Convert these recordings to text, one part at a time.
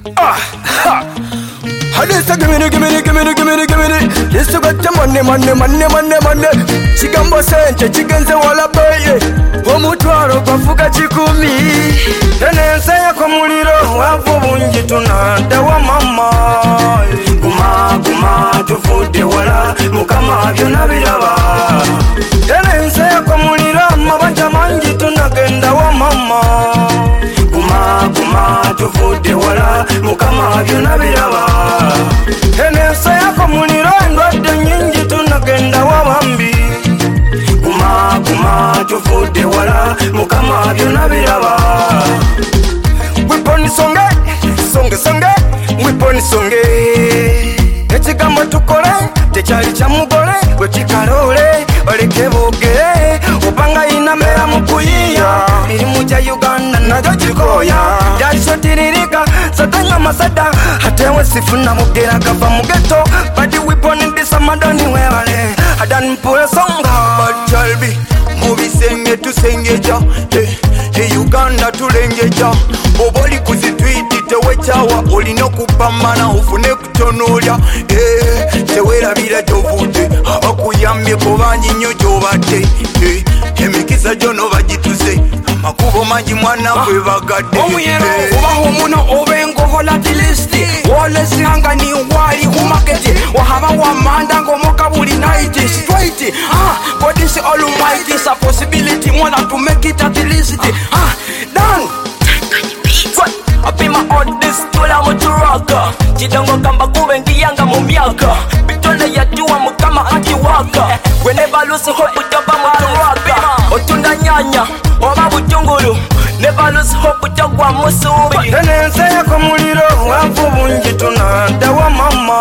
Hadisa gimme. Yesu got money. Chigambo sente chigenze wala boye. Omutwaro bafuga chikumi. Enense yako muliro wavu bungi tunanda wa mama. Guma tufude wala mukama byona biraba. Enense yako muliro mabanja mangi tunagenda wa mama. Guma tufude wala mukama byona biraba. Enense yako muliro ndwadde nyingi tunagenda wa bambi. Guma tufude wala mukama byona biraba. Wiponi songe wiponi songe. Ekigambo tukole tekyali kya mugole bwe kikalole baleke boogere obanga inamera mu kuyiya mirimu gya Uganda nagyo gikoya gyalisotiririka satanya masada atewe sifuna mugera gava mu ghetto badi wiponi disamadoni webale adan mpula songa bachalbi mubisenge tusengeja Uganda tulengeja oboli kuzitwiti tewekyawa olina okupambana ofune kutonolya tewerabira gyovude bakuyambye kubangi nnyo gyobadde emikisa gyono bagituze amakubo mangi mwana gwe bagadde omuyero obaho muno obengohola tilisti wolesihangani wali kumaketi wahaba wamanda ngomoka buli night straight God is almighty is a possibility wanna to make it at least done apima on this tola muturaka chidongo kamba kube ngiyanga mu myaka bitole yatuwa mukama akiwaka we never lose hope utaba muturaka otunda nyanya oba butungulu never lose hope utagwa musubi enense yako muliro wavu bungi tunanda wa mama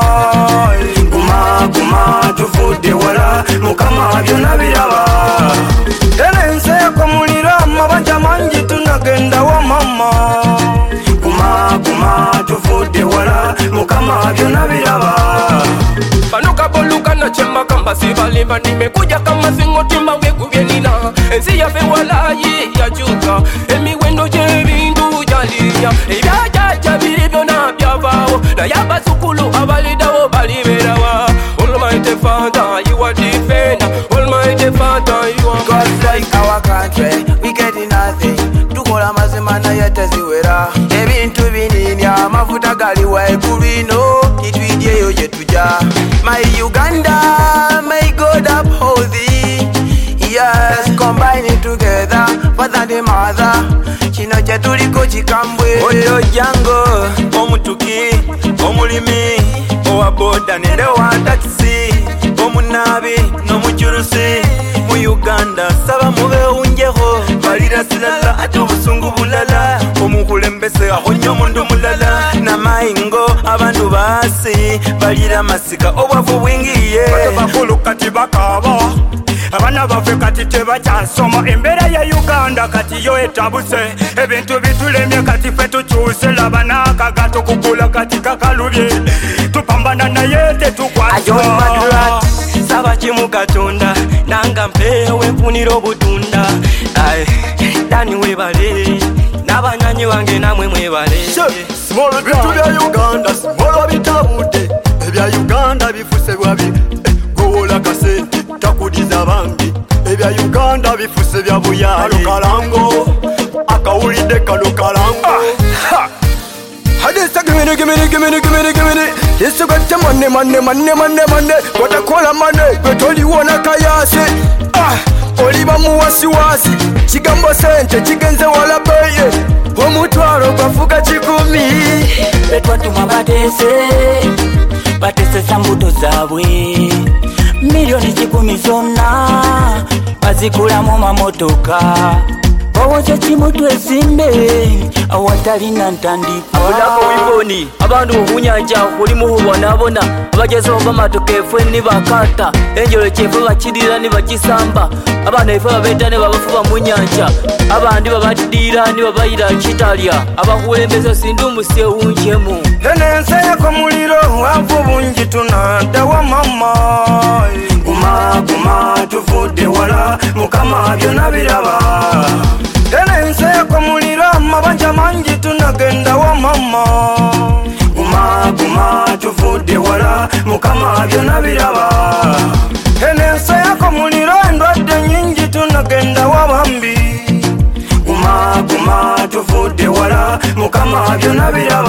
guma tufude wala mukama byona biraba enense yako muliro mabanja mangi tunagenda wa mama Guma tufude wala mukama byona biraba Panuka boluka na chemba kamba sibaleva nimekuja kama singotimba wegubye nina ensi yafe wala yi ya juka emiwendo jebindu jaliya ebyajaja biri byona byavawo na yabasukulu abalidawo baliberawa Almighty Father you are defender Almighty Father you are God like our country we getting nothing tukola mazima na yateziwera ebintu binini amafuta gali waigulu ino kitwijjeyo gye tujja my Uganda may God uphold thee yes combining together father and mother kino kye tuliko kikambwe oyo jango omutuki omulimi owa boda nende wa taxi omunabi n'omucurusi mu Uganda saba mubewunjeho balira silala ate obusungu bulala omukulembese ahonye omundu mulala namayingo abantu baasi balira masika obwavu bwingiye bakulu kati bakaba abana baffe kati tebakyasoma embeera ya Uganda kati yo etabuse ebintu bitulemye kati ffe tukyuse laba n'akagato kugula kati kakalubye tupambana naye tetukwasa saba kimu katonda nanga mpewe mpunira obutunda dani webale n'abanywanyi wange namwe mwebale bintu bya Uganda simolo bitabude ebya Uganda bifuse bwabi gowola kasente takudiza bangi ebya Uganda bifuse bya buyali kalango akawulidde kalango Hadisa gimme. Yesu got money. Watakola money, betoli wona kayase. Oliba muwasiwasi. Chigambo sente, chigenze wala boye. Omutwaro bafuga chikumi. Betwatu batese sambuto zabwe. Milioni chikumi zonna bazikula mu mamotoka. Owoze chimutu esimbe awatali nantandika abulako wiboni abantu obunyanja kuli muhubonabona abajezo bamatoke efwe ni bakata enjolo kyefe bakidira ni bakisamba abana efe babetane babafuba munyanja abandi babatidira ni babayira kitalya abakulembeze sindumusie unjemu enense yako muliro wavu bungi tunanda wa mama guma tufude wala mukama byona biraba enense yako muliro mabanja mangi tunagenda wa mama mukama byonna biraba